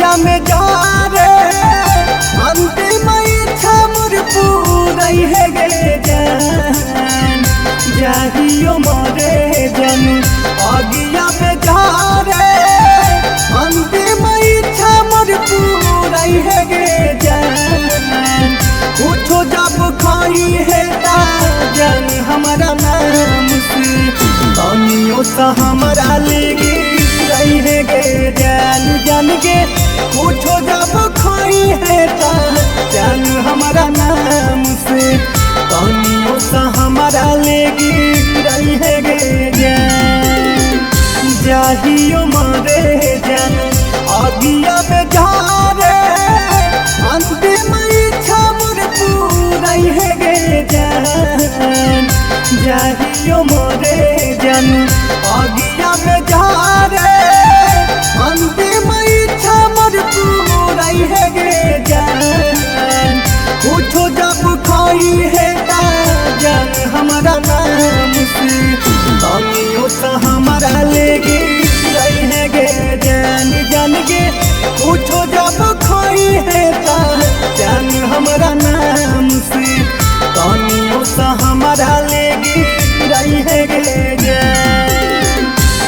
अगिया में जा रे अंतिम इच्छा मोर पूरई है गे जान जाहियो मोरे जन अगिया में जा रे अंतिम इच्छा मोर पूरई है गे जान पूछो जब खाई है जन हमारा नाम से तनियो सा हमारा लेगी रही है गे जान जान के पूछो जब खाई है जान हमारा नाम से तनियो सा हमारा लेगी रही है गे जान जाहियो मारे जान अगिया में जा रे अंतिम इच्छा मोर पूरई है गे जान जाहियो मोरे जन अगिया में जा रे अंतिम इच्छा मोर पूरई है गे जान पूछो जब खाई है जान हमारा नाम से तनियो सा हमारा लेगी रही है गे जान जान के पूछो जब खाई है जान हमारा नाम से तनियो सा हमारा लेगी रही है गे जान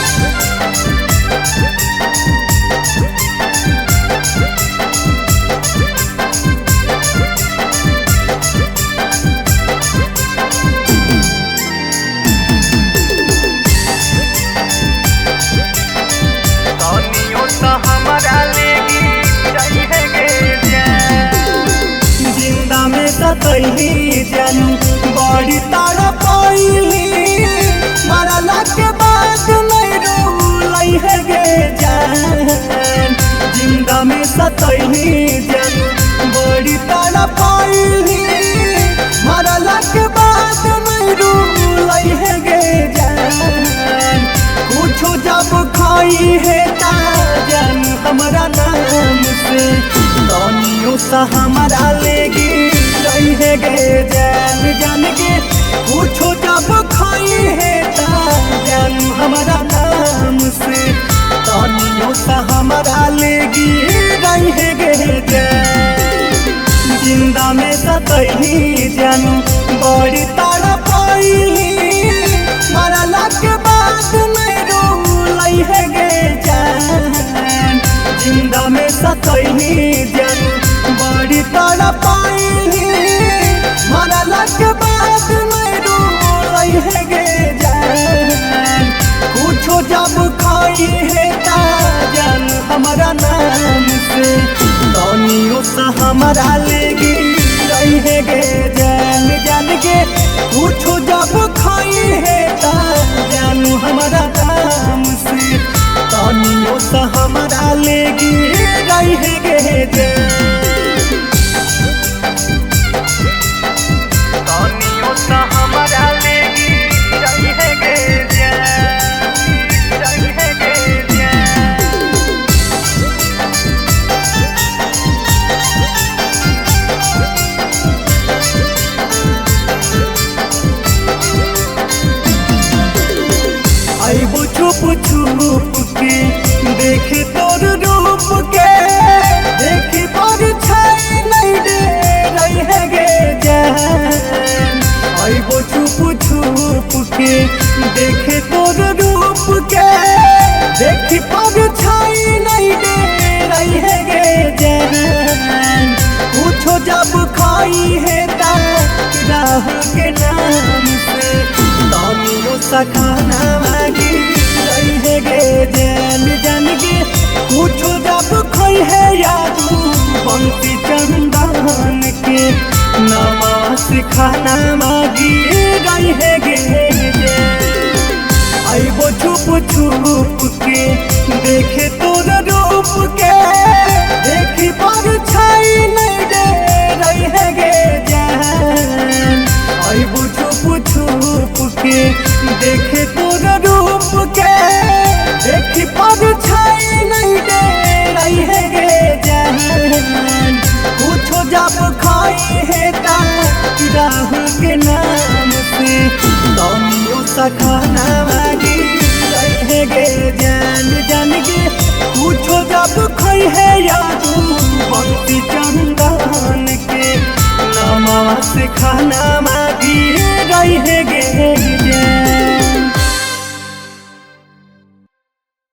तनियो सा हमारा लेगी रही है गे जान जिंदा में सतही जानू बड़ी तारा पाइली मरला के बाद नहीं रोलई है गे जान जिंदा में सतही जानू बड़ी तारा पाइली मरला के बाद नहीं रोलई है गे जान पूछो जब खाई है जान हमारा नाम से तनियो सा हमारा लेगी रही है गे जान जान के पूछो जब खाई है जान हमारा नाम से तनियो सा हमारा लेगी रही है गे जान जिंदा में सतही जानू बड़ी तारा पाइली मरला के बाद नहीं रोलई है गे जान जिंदा में सतही जानू बड़ी तारा पाइली मरला के बाद नहीं रोलई है गे जान पूछो जब खाई है जान हमारा नाम से तनियो सा हमारा लेगी रही है गे जान जान के पूछो जब खाई है जान हमारा नाम से तनियो सा हमारा लेगी रही है गे जान तनियो सा हमारा लेगी रही है गे जान रही है गे जान आइबो छुप छुप के देखे तोर रूप के देखी पर छाई नहीं दे रही है गे जान आइबो छुप छुप के देखे तोर रूप के देखी पर छाई नहीं दे रही है गे जान पूछो जब खाई है राह के नाम से तनियो सा खाना मांगी रही है गे जान जान के पूछो जब खाई है यादू बंसी चंदन के नमाज खाना मांगी रही है गे जान आइबो छुप छुप के देखे तोर रूप के देखी पर छाई नहीं दे रही है गे जान आइबो छुप छुप के देखे तोर रूप के देखी पर छाई नहीं दे रही है गे जान पूछो जब खाई है राह के नाम से तनियो सा खाना मांगी रही है गे जान जान के पूछो जब खाई करी है यादू बंसी चंदन के, नमवा से खाना मांगी रही है गे।